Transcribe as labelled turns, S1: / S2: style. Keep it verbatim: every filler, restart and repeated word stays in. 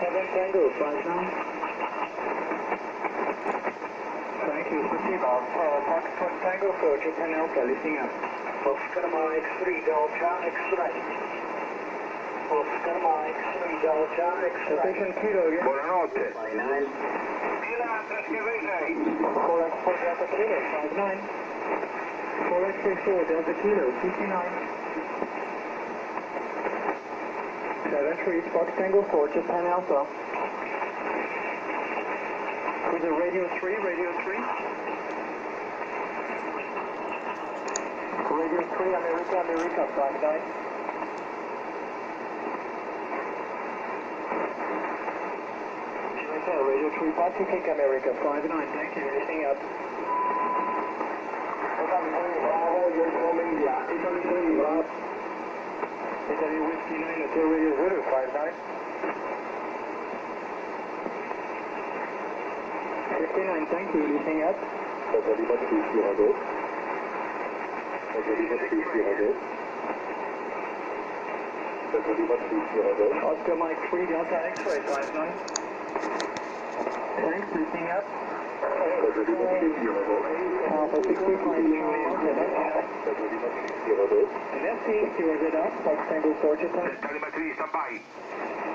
S1: seven Tango, five nine. Thank you, спасибо. Foxtrot Tango for Japan Alpha, listening up.
S2: Oscar Mike three Delta X-ray. Oscar Mike three Delta X-ray.
S1: Station Kilo again.
S3: Buonanotte.
S2: Milano, Schiavese.
S1: four X four Delta Kilo, five nine. four X four Delta Kilo, fifty-nine. seven three Fox Tango for Japan Alpha. Cruiser Radio three, Radio three. Radio three, America, America, five nine. Jamaica, Radio three, Pacific, America, five nine. Thank you, listening up.
S2: Bravo, you're coming, yeah. Italy three, Bravo.
S1: Italy Whiskey nine, Hotel Radio Zulu, five nine. fifty-nine, thank you, listening up. Oscar Mike three, Delta X-ray, five nine. Thanks, listening up. Alpha sixty-five, Merci, zero Z up, Fox Tango four, Japan.
S3: Telemetria stand by.